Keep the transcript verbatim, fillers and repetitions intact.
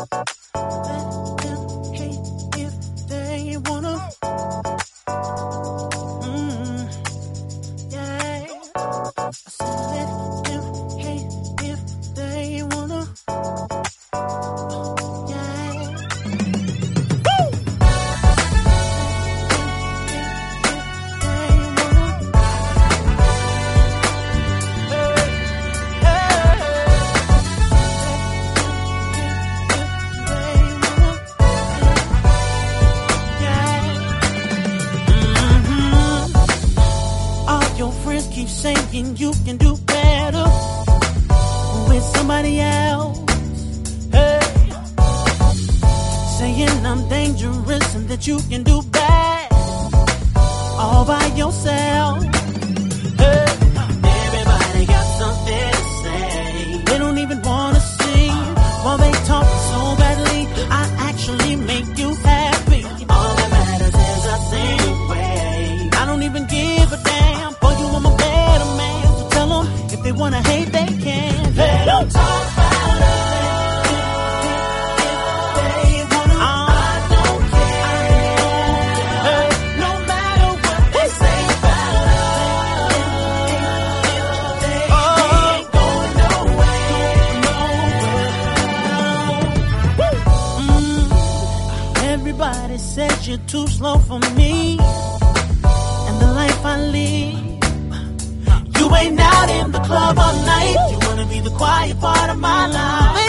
Let them hate if they wanna. Mm, yeah. I said let them hate if they wanna. Keep saying you can do better with somebody else. Hey, saying I'm dangerous and that you can do bad all by yourself. Hey, everybody got something to say. They don't even wanna see while they talk so badly. I actually make you happy. All that matters is I sing way. I don't even give a damn. I'm a better man, so tell them if they wanna hate, they can. They don't talk about us. They wanna, I don't care. No matter what they say about us, they ain't going nowhere. Mm. Everybody says you're too slow for me and the life I lead. You ain't out in the club all night. You wanna be the quiet part of my life.